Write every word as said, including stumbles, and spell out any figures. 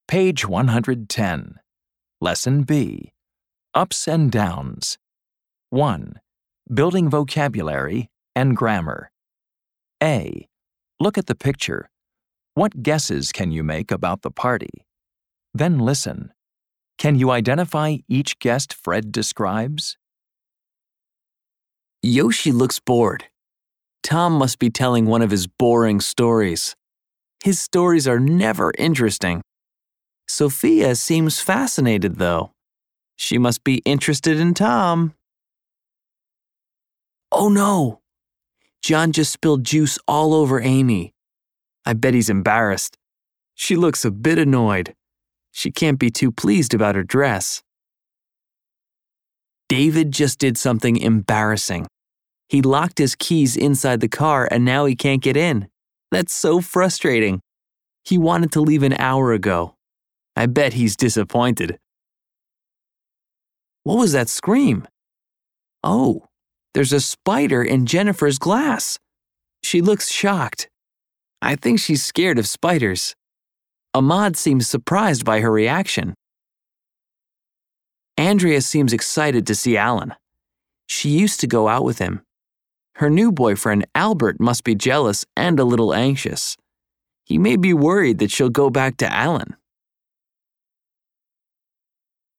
Page one hundred ten. Lesson B. Ups and Downs. one. Building vocabulary and grammar. A. Look at the picture. What guesses can you make about the party? Then listen. Can you identify each guest Fred describes? Yoshi looks bored. Tom must be telling one of his boring stories. His stories are never interesting. Sophia seems fascinated, though. She must be interested in Tom. Oh no! John just spilled juice all over Amy. I bet he's embarrassed. She looks a bit annoyed. She can't be too pleased about her dress. David just did something embarrassing. He locked his keys inside the car and now he can't get in. That's so frustrating. He wanted to leave an hour ago. I bet he's disappointed. What was that scream? Oh, there's a spider in Jennifer's glass. She looks shocked. I think she's scared of spiders. Ahmad seems surprised by her reaction. Andrea seems excited to see Alan. She used to go out with him. Her new boyfriend, Albert, must be jealous and a little anxious. He may be worried that she'll go back to Alan.